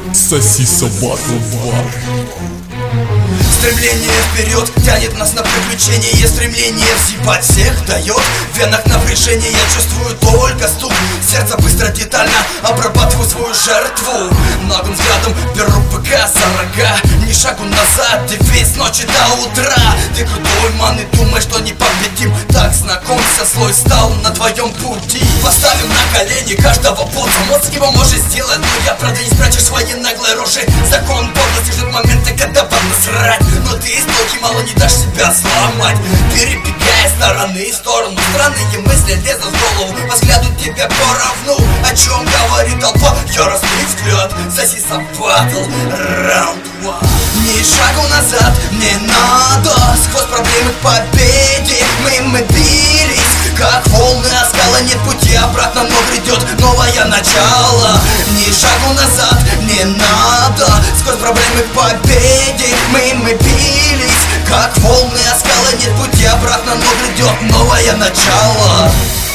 Соси собаку бар. Стремление вперед тянет нас на приключения. Стремление взъебать всех дает. В венах напряжение, я чувствую только стук. Сердце быстро, детально обрабатываю свою жертву. Наглым взглядом беру ПК за рога. Ни шагу назад, ты весь ночи до утра. Ты крутой, ман, и думаешь, что не победим. Так знакомься, слой стал на твоем пути. Поставим на колени каждого босса. Мозг его может сделать, но я, правда, не спрячешь свои наглые рожи. Закон подлости ждет моменты, когда вам насрать. Но ты из толки мало не дашь себя сломать. Перебегая стороны в сторону, странные мысли лезут в голову. По взгляду тебя поровну. О чем говорит толпа? Яростный взгляд. Соси собаку, раунд 1. Ни шагу назад не надо. Сквозь проблемы к победе мы бились, как волны, а скала, нет пути обратно, но грядет новое начало. Ни шагу назад не надо. Сквозь проблемы к победе мы бились, как волны, а скала, нет пути обратно, но грядет новое начало.